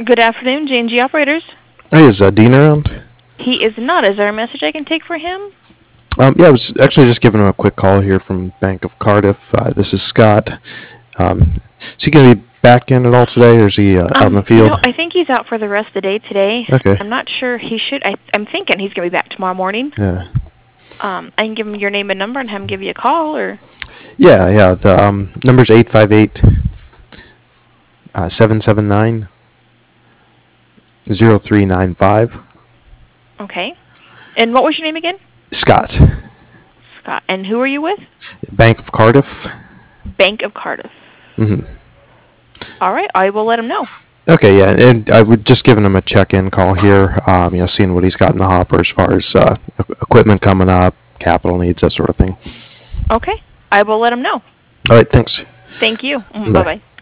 Good afternoon, J&G Operators. Hey, is Dean around? He is not. Is there a message I can take for him? Yeah, I was actually just giving him a quick call here from Bank of Cardiff. This is Scott. Is he going to be back in at all today, or is he out in the field? I think he's out for the rest of the day today. Okay. I'm not sure. He should. I'm thinking he's going to be back tomorrow morning. Yeah. I can give him your name and number and have him give you a call, or... Yeah. The number's 858-779-0395. Okay. And what was your name again? Scott. Scott. And who are you with? Bank of Cardiff. Bank of Cardiff. Mm-hmm. All right. I will let him know. Okay, yeah, and I would just giving him a check-in call here, seeing what he's got in the hopper as far as equipment coming up, capital needs, that sort of thing. Okay. I will let him know. All right, thanks. Thank you. Bye. Bye-bye.